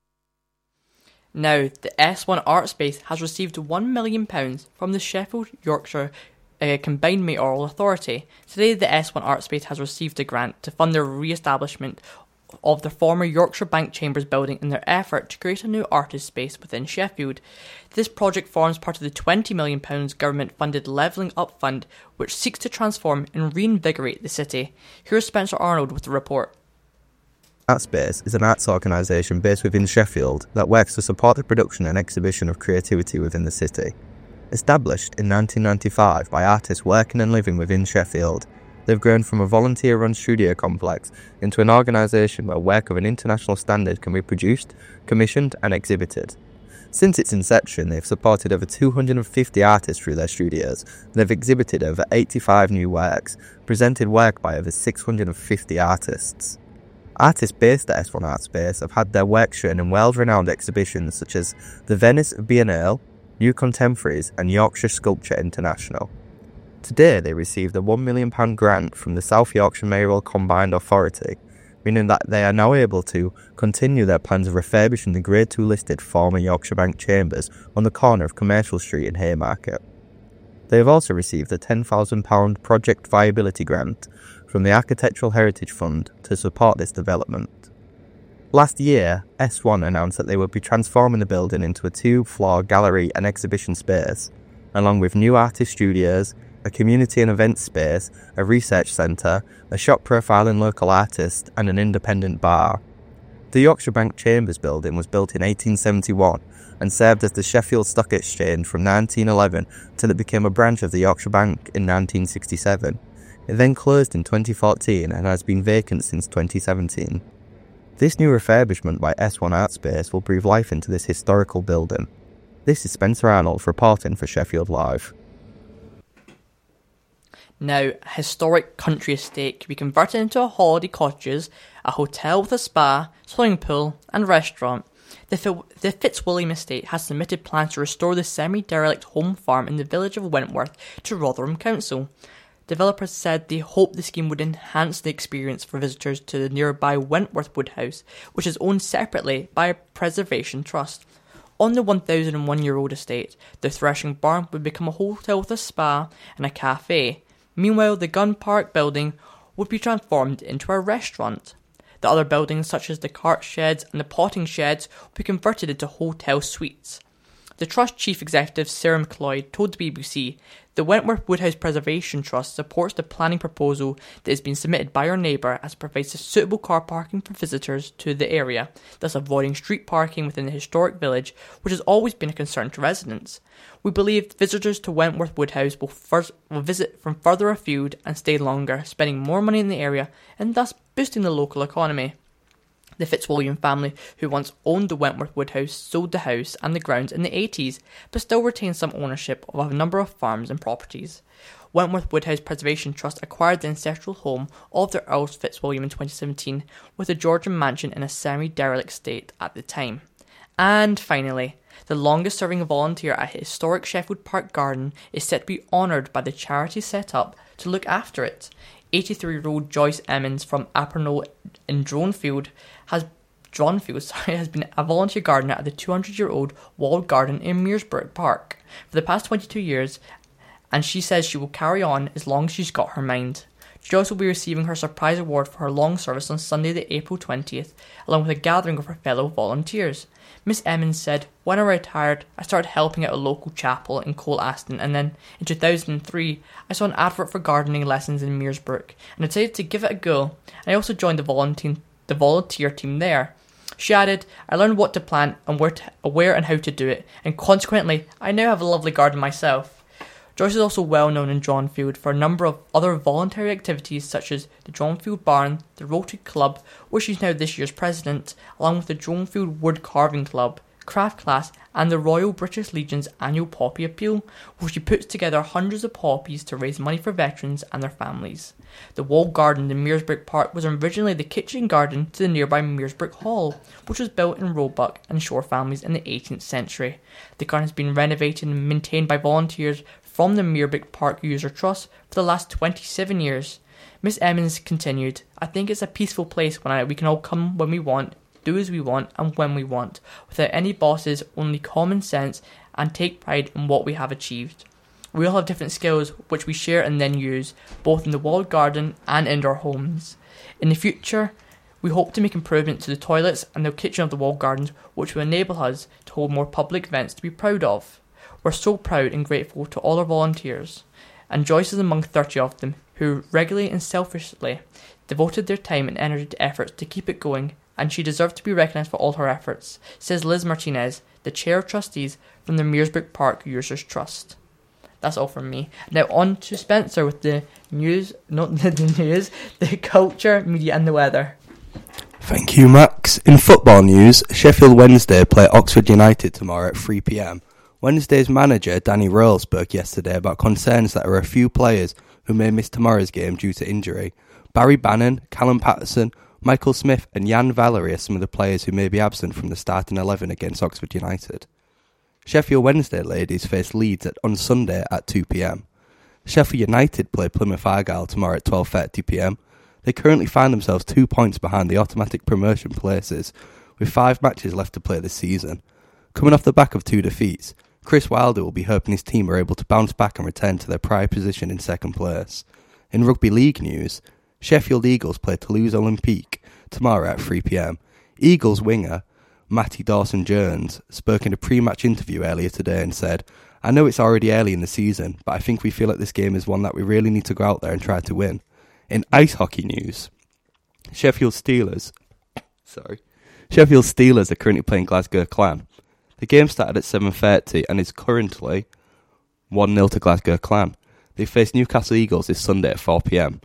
Now, the S1 Art Space has received £1 million from the Sheffield Yorkshire Combined Mayoral Authority. Today, the S1 Art Space has received a grant to fund the re-establishment of the former Yorkshire Bank Chambers building in their effort to create a new artist space within Sheffield. This project forms part of the £20 million government-funded Levelling Up Fund, which seeks to transform and reinvigorate the city. Here's Spencer Arnold with the report. Art Space is an arts organisation based within Sheffield that works to support the production and exhibition of creativity within the city. Established in 1995 by artists working and living within Sheffield, they've grown from a volunteer-run studio complex into an organisation where work of an international standard can be produced, commissioned and exhibited. Since its inception, they've supported over 250 artists through their studios, and they've exhibited over 85 new works, presented work by over 650 artists. Artists based at S1 Art Space have had their work shown in world-renowned exhibitions such as the Venice Biennale, New Contemporaries and Yorkshire Sculpture International. Today they received a £1 million grant from the South Yorkshire Mayoral Combined Authority, meaning that they are now able to continue their plans of refurbishing the Grade 2 listed former Yorkshire Bank Chambers on the corner of Commercial Street in Haymarket. They have also received a £10,000 Project Viability Grant from the Architectural Heritage Fund to support this development. Last year, S1 announced that they would be transforming the building into a 2-floor gallery and exhibition space, along with new artist studios, a community and event space, a research centre, a shop profiling local artists and an independent bar. The Yorkshire Bank Chambers building was built in 1871 and served as the Sheffield Stock Exchange from 1911 till it became a branch of the Yorkshire Bank in 1967. It then closed in 2014 and has been vacant since 2017. This new refurbishment by S1 Art Space will breathe life into this historical building. This is Spencer Arnold reporting for Sheffield Live. Now, a historic country estate can be converted into a holiday cottages, a hotel with a spa, swimming pool and restaurant. The Fitzwilliam Estate has submitted plans to restore the semi-derelict home farm in the village of Wentworth to Rotherham Council. Developers said they hoped the scheme would enhance the experience for visitors to the nearby Wentworth Woodhouse, which is owned separately by a preservation trust. On the 1,001-year-old estate, the Threshing Barn would become a hotel with a spa and a cafe. Meanwhile, the Gun Park building would be transformed into a restaurant. The other buildings, such as the cart sheds and the potting sheds, would be converted into hotel suites. The Trust Chief Executive Sarah McLeod told the BBC, the Wentworth Woodhouse Preservation Trust supports the planning proposal that has been submitted by our neighbour as it provides suitable car parking for visitors to the area, thus avoiding street parking within the historic village, which has always been a concern to residents. We believe visitors to Wentworth Woodhouse will visit from further afield and stay longer, spending more money in the area and thus boosting the local economy. The Fitzwilliam family, who once owned the Wentworth Woodhouse, sold the house and the grounds in the 80s, but still retains some ownership of a number of farms and properties. Wentworth Woodhouse Preservation Trust acquired the ancestral home of the Earls Fitzwilliam in 2017, with the Georgian mansion in a semi-derelict state at the time. And finally, the longest-serving volunteer at historic Sheffield Park Garden is set to be honoured by the charity set up to look after it. 83-year-old Joyce Emmons from Apernoe in Dronfield has been a volunteer gardener at the 200-year-old walled garden in Mearsbrook Park for the past 22 years, and she says she will carry on as long as she's got her mind. Joyce will be receiving her surprise award for her long service on Sunday the April 20th, along with a gathering of her fellow volunteers. Miss Emmons said, "When I retired, I started helping at a local chapel in Cole Aston, and then, in 2003, I saw an advert for gardening lessons in Mearsbrook, and I decided to give it a go, and I also joined the volunteer team there." She added, "I learned what to plant and where and how to do it, and consequently, I now have a lovely garden myself." Joyce is also well known in Dronfield for a number of other voluntary activities such as the Dronfield Barn, the Rotary Club, where she's now this year's president, along with the Dronfield Wood Carving Club, Craft Class, and the Royal British Legion's annual Poppy Appeal, where she puts together hundreds of poppies to raise money for veterans and their families. The walled garden in Mearsbrook Park was originally the kitchen garden to the nearby Mearsbrook Hall, which was built in Roebuck and Shore families in the 18th century. The garden has been renovated and maintained by volunteers from the Mearsbrook Park User Trust for the last 27 years. Miss Emmons continued, "I think it's a peaceful place we can all come when we want, do as we want and when we want, without any bosses, only common sense, and take pride in what we have achieved. We all have different skills which we share and then use, both in the walled garden and in our homes. In the future, we hope to make improvements to the toilets and the kitchen of the walled gardens, which will enable us to hold more public events to be proud of. We're so proud and grateful to all our volunteers, and Joyce is among 30 of them, who regularly and selfishly devoted their time and energy to efforts to keep it going, and she deserves to be recognised for all her efforts," says Liz Martinez, the Chair of Trustees from the Mearsbrook Park Users Trust. That's all from me. Now on to Spencer with the news, the culture, media and the weather. Thank you, Max. In football news, Sheffield Wednesday play Oxford United tomorrow at 3 p.m. Wednesday's manager, Danny Rowell, spoke yesterday about concerns that there are a few players who may miss tomorrow's game due to injury. Barry Bannon, Callum Patterson, Michael Smith and Jan Valery are some of the players who may be absent from the starting 11 against Oxford United. Sheffield Wednesday ladies face Leeds on Sunday at 2 p.m. Sheffield United play Plymouth Argyle tomorrow at 12:30 p.m. They currently find themselves 2 points behind the automatic promotion places, with 5 matches left to play this season. Coming off the back of 2 defeats, Chris Wilder will be hoping his team are able to bounce back and return to their prior position in second place. In rugby league news, Sheffield Eagles play Toulouse Olympique tomorrow at 3 p.m. Eagles winger Matty Dawson-Jones spoke in a pre-match interview earlier today and said, "I know it's already early in the season, but I think we feel like this game is one that we really need to go out there and try to win." In ice hockey news, Sheffield Steelers are currently playing Glasgow Clan. The game started at 7:30 and is currently 1-0 to Glasgow Clan. They face Newcastle Eagles this Sunday at 4 p.m.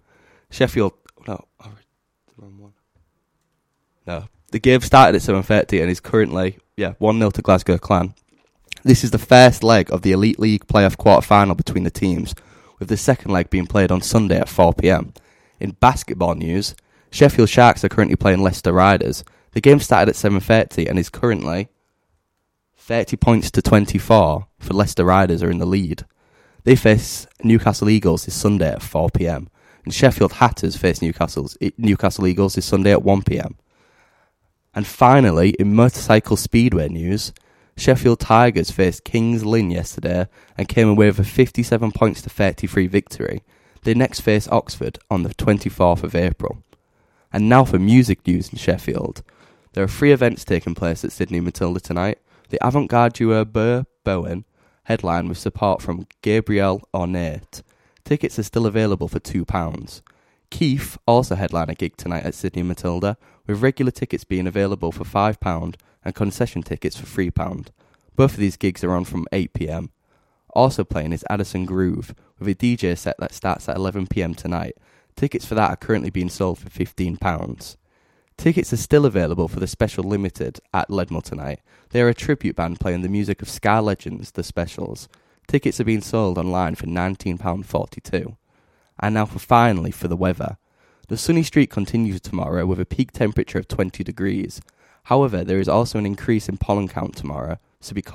The game started at 7:30 and is currently 1-0 to Glasgow Clan. This is the first leg of the Elite League playoff quarter-final between the teams, with the second leg being played on Sunday at 4 p.m. In basketball news, Sheffield Sharks are currently playing Leicester Riders. The game started at 7:30 and is currently 30 points to 24 for Leicester Riders are in the lead. They face Newcastle Eagles this Sunday at 4 p.m. And Sheffield Hatters face Newcastle Eagles this Sunday at 1 p.m. And finally, in motorcycle speedway news, Sheffield Tigers faced Kings Lynn yesterday and came away with a 57 points to 33 victory. They next face Oxford on the 24th of April. And now for music news in Sheffield. There are 3 events taking place at Sydney Matilda tonight. The avant-garde duo Burr Bowen headline with support from Gabriel Ornate. Tickets are still available for £2. Keith also headline a gig tonight at Sydney Matilda, with regular tickets being available for £5 and concession tickets for £3. Both of these gigs are on from 8 p.m. Also playing is Addison Groove, with a DJ set that starts at 11 p.m. tonight. Tickets for that are currently being sold for £15. Tickets are still available for the Special Limited at Leadmore tonight. They are a tribute band playing the music of ska legends, The Specials. Tickets are being sold online for £19.42. And now finally for the weather. The sunny streak continues tomorrow with a peak temperature of 20 degrees. However, there is also an increase in pollen count tomorrow, so be